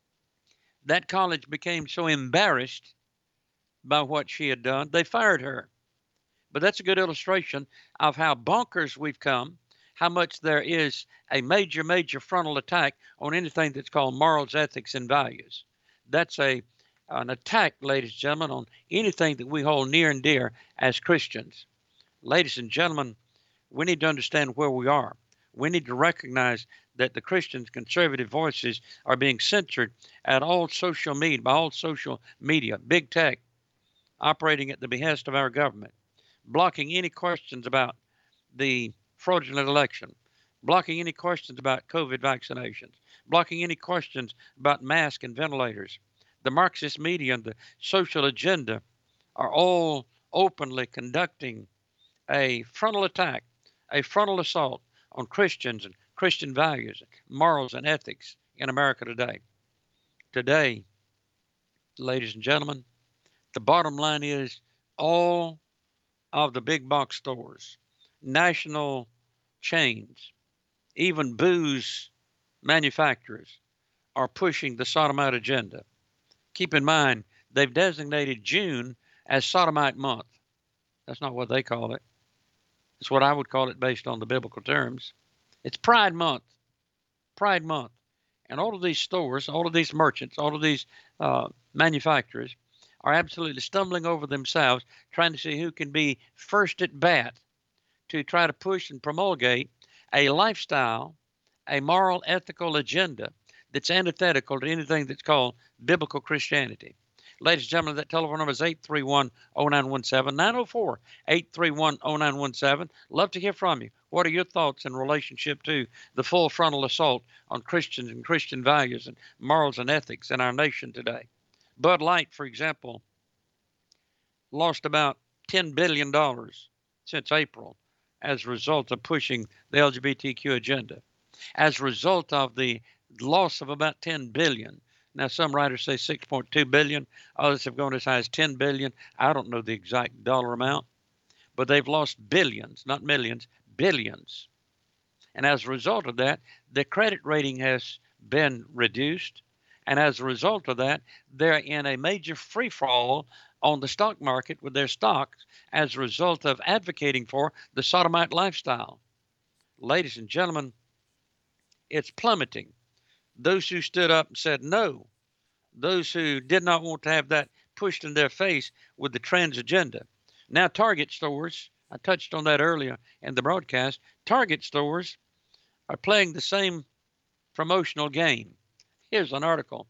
that college became so embarrassed by what she had done, they fired her. But that's a good illustration of how bonkers we've come, how much there is a major, major frontal attack on anything that's called morals, ethics, and values. That's an attack, ladies and gentlemen, on anything that we hold near and dear as Christians. Ladies and gentlemen, we need to understand where we are. We need to recognize that the Christians' conservative voices are being censored at all social media, by all social media, big tech, operating at the behest of our government, blocking any questions about the fraudulent election, blocking any questions about COVID vaccinations, blocking any questions about masks and ventilators. The Marxist media and the social agenda are all openly conducting a frontal attack, a frontal assault on Christians and Christian values, morals, and ethics in America today. Today, ladies and gentlemen, the bottom line is all of the big box stores, national chains, even booze manufacturers are pushing the sodomite agenda. Keep in mind, they've designated June as Sodomite Month. That's not what they call it. It's what I would call it based on the biblical terms. It's Pride Month. Pride Month. And all of these stores, all of these merchants, all of these manufacturers are absolutely stumbling over themselves, trying to see who can be first at bat to try to push and promulgate a lifestyle, a moral, ethical agenda that's antithetical to anything that's called biblical Christianity. Ladies and gentlemen, that telephone number is 831-0917, 904-831-0917. Love to hear from you. What are your thoughts in relationship to the full frontal assault on Christians and Christian values and morals and ethics in our nation today? Bud Light, for example, lost about $10 billion since April as a result of pushing the LGBTQ agenda. As a result of the loss of about $10 billion. Now, some writers say $6.2 billion. Others have gone as high as $10 billion. I don't know the exact dollar amount, but they've lost billions, not millions, billions. And as a result of that, the credit rating has been reduced. And as a result of that, they're in a major free fall on the stock market with their stocks as a result of advocating for the sodomite lifestyle. Ladies and gentlemen, it's plummeting. Those who stood up and said no, those who did not want to have that pushed in their face with the trans agenda. Now Target stores, I touched on that earlier in the broadcast, Target stores are playing the same promotional game. Here's an article.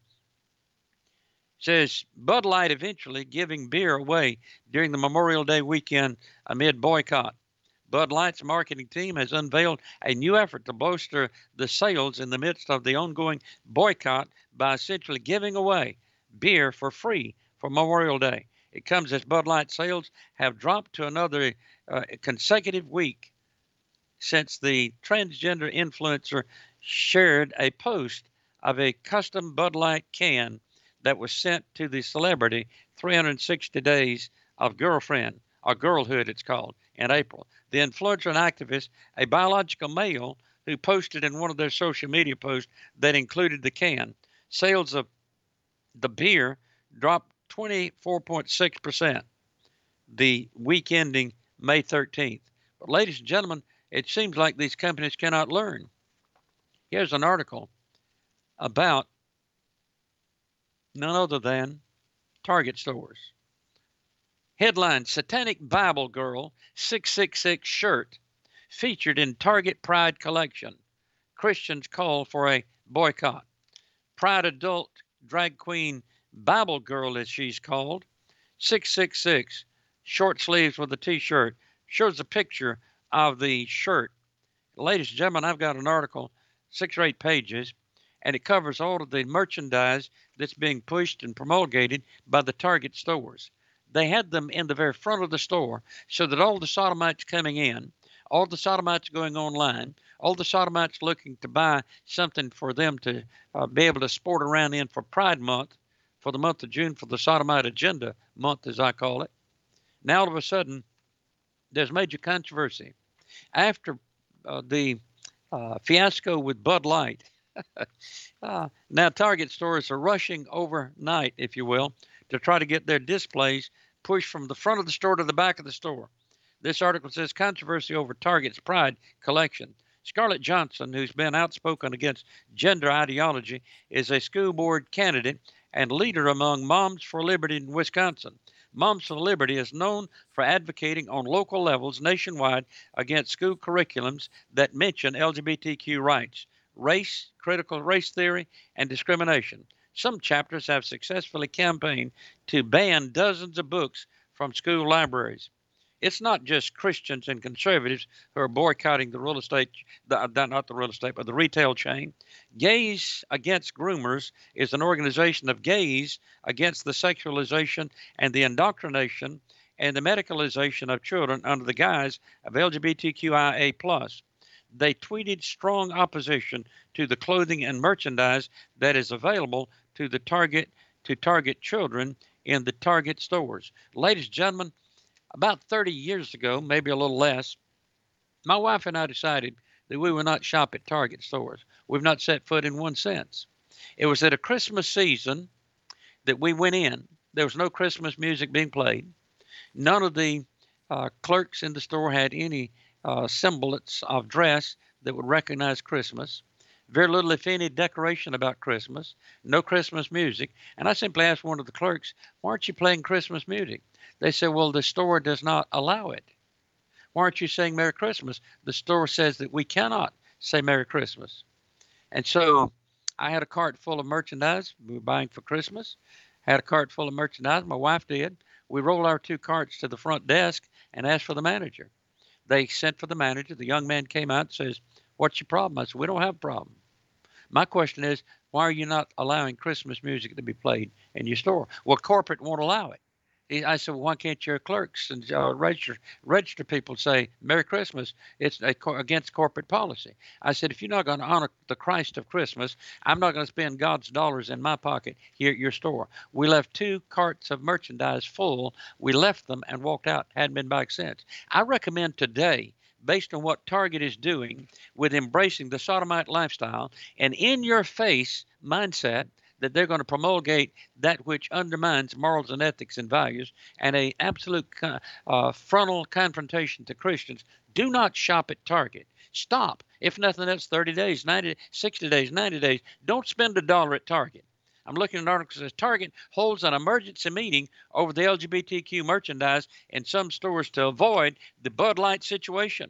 It says, Bud Light eventually giving beer away during the Memorial Day weekend amid boycott. Bud Light's marketing team has unveiled a new effort to bolster the sales in the midst of the ongoing boycott by essentially giving away beer for free for Memorial Day. It comes as Bud Light sales have dropped to another consecutive week since the transgender influencer shared a post of a custom Bud Light can that was sent to the celebrity 360 days of girlfriend, or girlhood it's called, in April. The influencer and activist, a biological male who posted in one of their social media posts that included the can. Sales of the beer dropped 24.6% the week ending May 13th. But ladies and gentlemen, it seems like these companies cannot learn. Here's an article about none other than Target stores. Headline, Satanic Bible Girl 666 shirt featured in Target Pride collection. Christians call for a boycott. Pride adult drag queen Bible Girl, as she's called, 666, short sleeves with a T-shirt. Shows a picture of the shirt. Ladies and gentlemen, I've got an article, 6 or 8 pages, and it covers all of the merchandise that's being pushed and promulgated by the Target stores. They had them in the very front of the store so that all the sodomites coming in, all the sodomites going online, all the sodomites looking to buy something for them to be able to sport around in for Pride Month, for the month of June, for the Sodomite Agenda Month, as I call it. Now, all of a sudden, there's major controversy. After the fiasco with Bud Light, now Target stores are rushing overnight, if you will, to try to get their displays pushed from the front of the store to the back of the store. This article says controversy over Target's Pride collection. Scarlett Johnson, who's been outspoken against gender ideology, is a school board candidate and leader among Moms for Liberty in Wisconsin. Moms for Liberty is known for advocating on local levels nationwide against school curriculums that mention LGBTQ rights, race, critical race theory, and discrimination. Some chapters have successfully campaigned to ban dozens of books from school libraries. It's not just Christians and conservatives who are boycotting the real estate, not the real estate, but the retail chain. Gays Against Groomers is an organization of gays against the sexualization and the indoctrination and the medicalization of children under the guise of LGBTQIA+. They tweeted strong opposition to the clothing and merchandise that is available to Target children in the Target stores. Ladies and gentlemen, about 30 years ago, maybe a little less, my wife and I decided that we would not shop at Target stores. We've not set foot in one since. It was at a Christmas season that we went in. There was no Christmas music being played. None of the clerks in the store had any semblance of dress that would recognize Christmas. Very little, if any, decoration about Christmas. No Christmas music. And I simply asked one of the clerks, why aren't you playing Christmas music? They said, well, the store does not allow it. Why aren't you saying Merry Christmas? The store says that we cannot say Merry Christmas. And so I had a cart full of merchandise we were buying for Christmas. Had a cart full of merchandise. My wife did. We rolled our 2 carts to the front desk and asked for the manager. They sent for the manager. The young man came out and says, what's your problem? I said, we don't have a problem. My question is, why are you not allowing Christmas music to be played in your store? Well, corporate won't allow it. I said, well, why can't your clerks and register people say Merry Christmas? It's against corporate policy. I said, if you're not going to honor the Christ of Christmas, I'm not going to spend God's dollars in my pocket here at your store. We left 2 carts of merchandise full. We left them and walked out. Hadn't been back since. I recommend today, based on what Target is doing with embracing the sodomite lifestyle and in-your-face mindset, that they're going to promulgate that which undermines morals and ethics and values, and a absolute frontal confrontation to Christians. Do not shop at Target. Stop. If nothing else, 30 days, 90, 60 days, 90 days. Don't spend $1 at Target. I'm looking at an article that says Target holds an emergency meeting over the LGBTQ merchandise in some stores to avoid the Bud Light situation.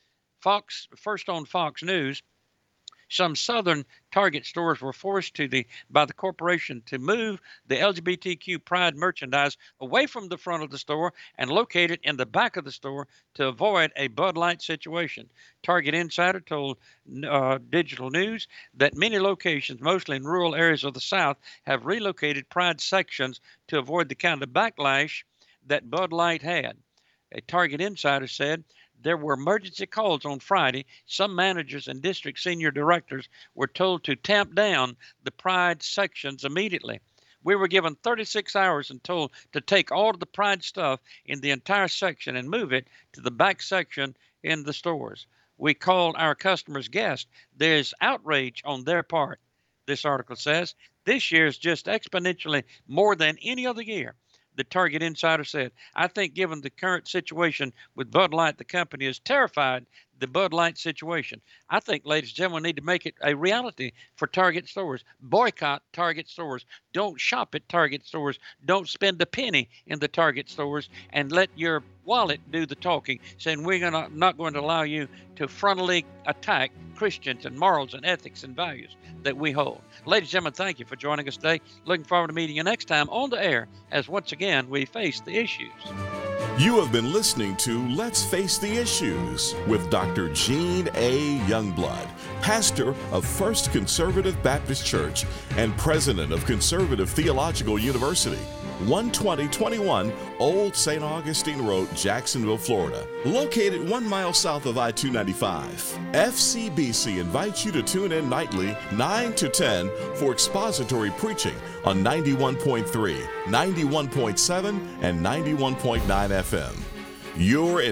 First on Fox News, some southern Target stores were forced by the corporation to move the LGBTQ Pride merchandise away from the front of the store and locate it in the back of the store to avoid a Bud Light situation. Target Insider told Digital News that many locations, mostly in rural areas of the South, have relocated Pride sections to avoid the kind of backlash that Bud Light had. A Target Insider said, there were emergency calls on Friday. Some managers and district senior directors were told to tamp down the Pride sections immediately. We were given 36 hours and told to take all of the Pride stuff in the entire section and move it to the back section in the stores. We called our customers guests. There's outrage on their part, this article says. This year is just exponentially more than any other year. The Target Insider said, I think given the current situation with Bud Light, the company is terrified the Bud Light situation. I think, ladies and gentlemen, we need to make it a reality for Target stores. Boycott Target stores. Don't shop at Target stores. Don't spend a penny in the Target stores, and let your wallet do the talking, saying we're not going to allow you to frontally attack Christians and morals and ethics and values that we hold. Ladies and gentlemen, thank you for joining us today. Looking forward to meeting you next time on the air as once again we face the issues. You have been listening to Let's Face the Issues with Dr. Gene A. Youngblood, pastor of First Conservative Baptist Church and president of Conservative Theological University, 12021 Old St. Augustine Road, Jacksonville, Florida, located 1 mile south of I-295. FCBC invites you to tune in nightly 9 to 10 for expository preaching on 91.3, 91.7, and 91.9 FM. Your